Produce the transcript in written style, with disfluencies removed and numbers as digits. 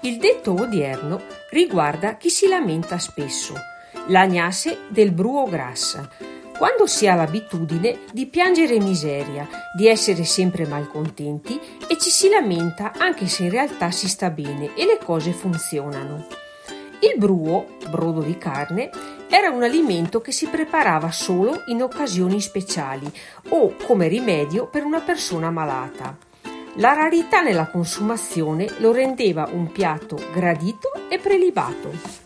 Il detto odierno riguarda chi si lamenta spesso, l'agnasse del bruo grassa, quando si ha l'abitudine di piangere miseria, di essere sempre malcontenti e ci si lamenta anche se in realtà si sta bene e le cose funzionano. Il bruo, brodo di carne, era un alimento che si preparava solo in occasioni speciali o come rimedio per una persona malata. La rarità nella consumazione lo rendeva un piatto gradito e prelibato.